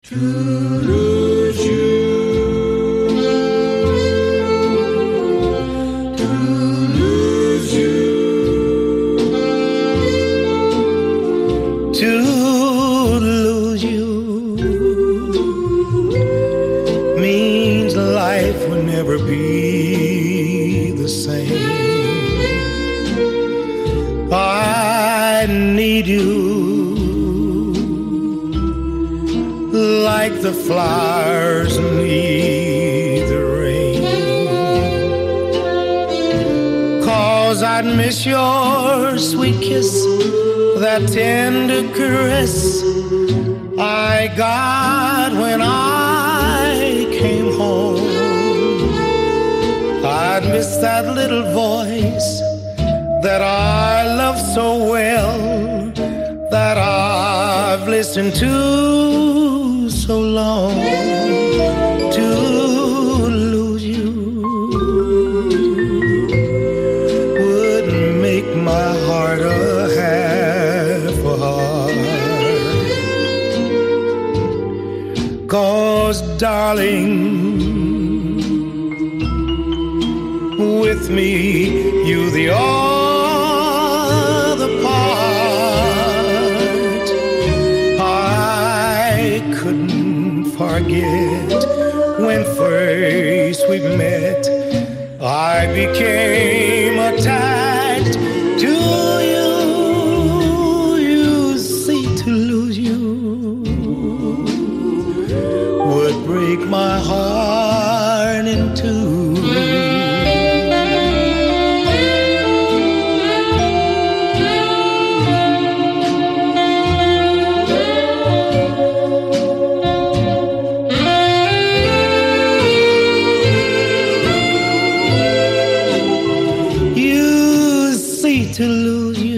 to lose you, to lose you, to lose you means life will never be the same. I need you like the flowers need the rain, 'cause I'd miss your sweet kiss, that tender caress I got when I came home. I'd miss that little voice that I love so well, that I've listened to so long. To lose you would make my heart a half a heart. 'Cause darling, with me you the other part. I couldn't forget when first we met. I became attached to you. You see, to lose you would break my heart in two. To lose you